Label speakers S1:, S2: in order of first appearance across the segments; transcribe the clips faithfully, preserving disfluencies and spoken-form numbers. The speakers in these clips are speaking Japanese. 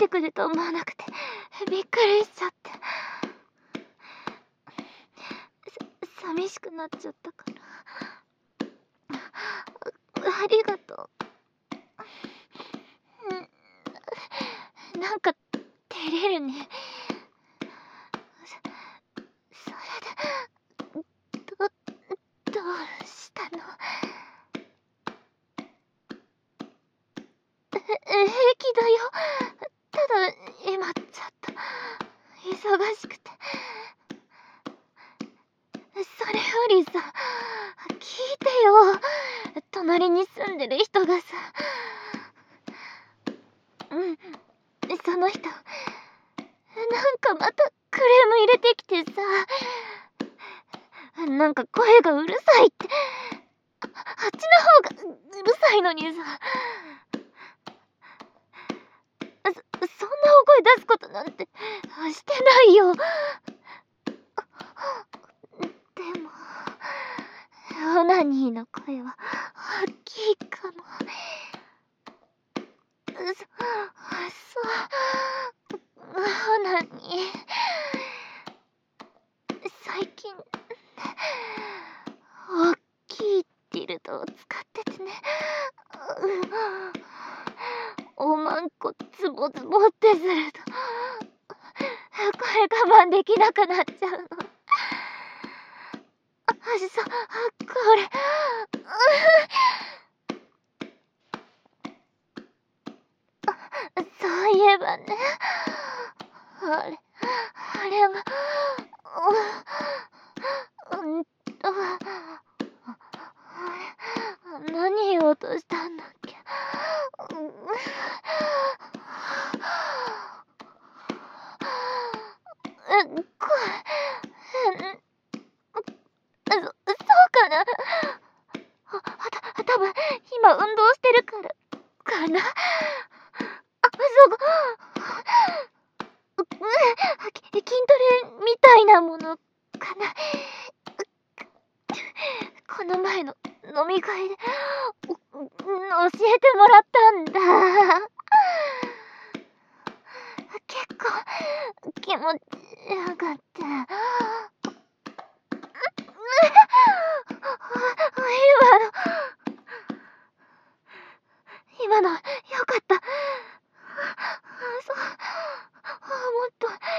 S1: てくると思わなくてびっくりしちゃって。さ寂しくなっちゃったから。ありがとう。なんか照れるね。そそれでどどうしたの？え平気だよ。ただ今ちょっと忙しくて。それよりさ、聞いてよ。隣に住んでる人がさ、うんその人なんかまたクレーム入れてきてさ、なんか声がうるさいって。ああっちの方がうるさいのにさ、そそんな大声出すことなんてしてないよ。でもオナニーの声は大きいかも。そそうオナニー最近大きいディルドを使っててね、おまんこズボズボってすると声我慢できなくなっちゃうの。あそこれそういえばね、あれあれはうんと何言おうとしたんだっけ。うんこそそうかな。た多分今運動してるからかな。あそう筋トレみたいなものかな。この前の飲み会で教えてもらったんだ。結構気持ちよかった。今の今のよかった。そうもっ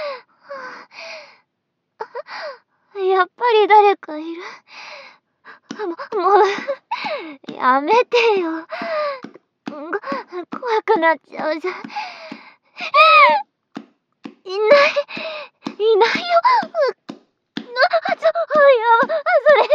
S1: とやっぱり誰かいる。ももうやめてよ。怖くなっちゃうじゃん。いないいないよ。あちょやばそれよ。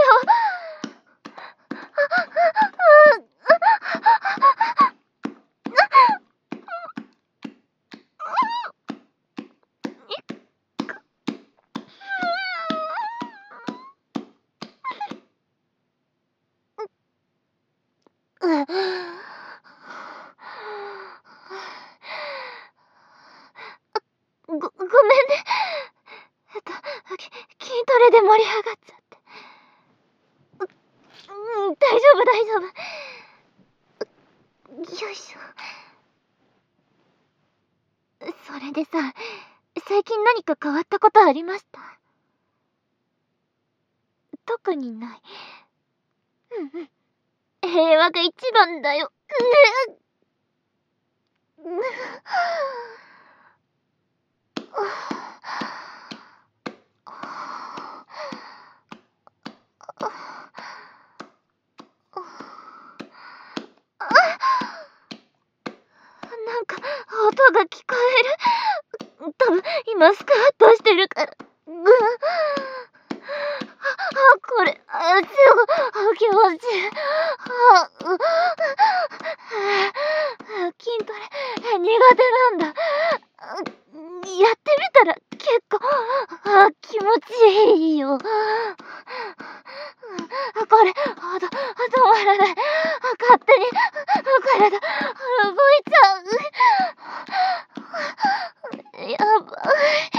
S1: ご、ごめんね。えっと、筋トレで盛り上がっちゃって。うん、大丈夫大丈夫。よいしょ。それでさ、最近何か変わったことありました？特にない。うんうん。平和が一番だよ。ね。なんか音が聞こえる。多分今スクワットしてるから。あ、これ、あ、すごい気持ちいい。あ、う、筋トレ苦手なんだ。やってみたら結構あ気持ちいいよ。これあど止まらない。勝手に体動いちゃう。やばい。